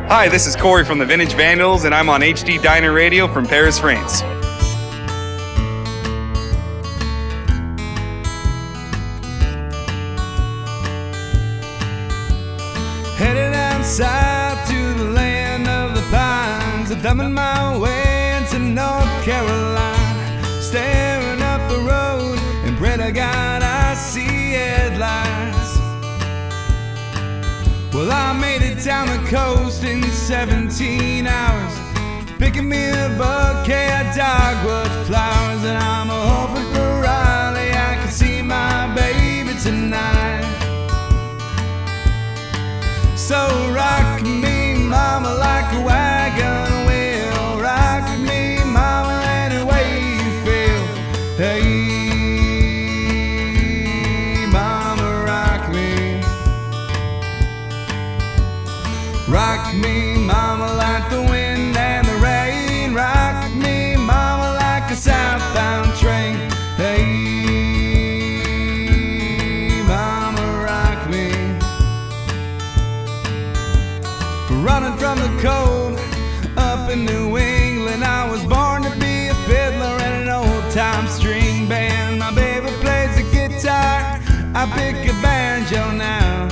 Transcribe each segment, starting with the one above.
Hi, this is Corey from the Vintage Vandals, and I'm on HD Diner Radio from Paris, France. Headed down south to the land of the pines, I'm thumbing my way into North Carolina, staring up the road, and Brent, I see headlights. Well, I made it down the coast in 17 hours, picking me a bouquet of dogwood flowers, and I'm hoping for Raleigh I can see my baby tonight. So rock me, mama, like a wagon wheel. Rock me, mama, any way you feel. Hey, mama, rock me. Rock me, mama, like the wind and the rain. Rock me, mama, like a southbound train. Hey, mama, rock me. Running from the cold up in New England, I was born to be a fiddler in an old-time string band. My baby plays the guitar, I pick a banjo now.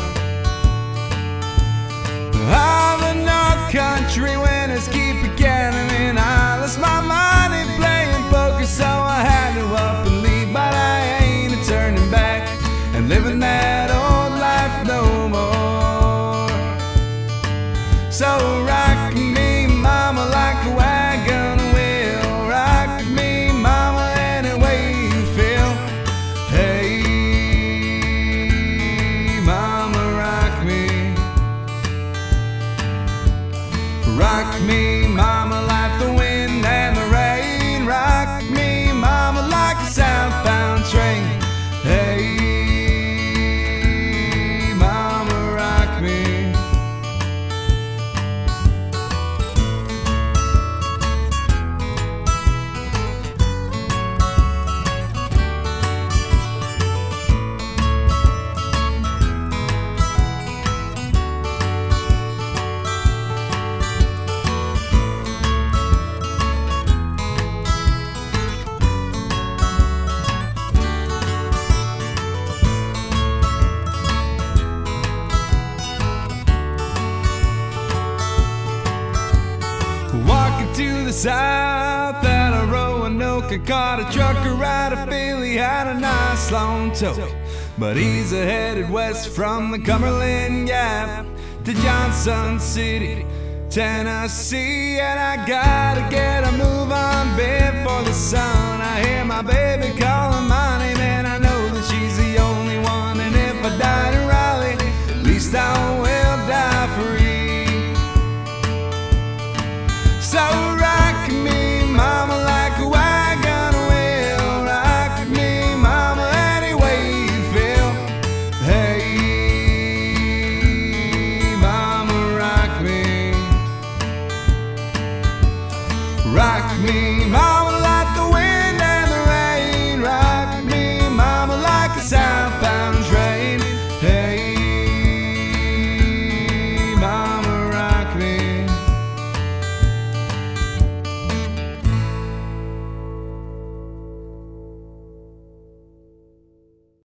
All the North Country winners keep getting me, and I lost my money playing poker, so I had to up and leave. But I ain't turning back and living that old life no more. So rock me, mama, like a wagon wheel. Rock me, mama, any way you feel. Hey, mama, rock me. Rock me, mama, like the wind and the rain. Rock me, mama, like a southbound train. Hey, mama, rock me. Walking to the south at a Roanoke, I caught a trucker out of Philly, had a nice long tote. But he's headed west from the Cumberland Gap to Johnson City, Tennessee. And I gotta get a move on before the sun. I hear my baby calling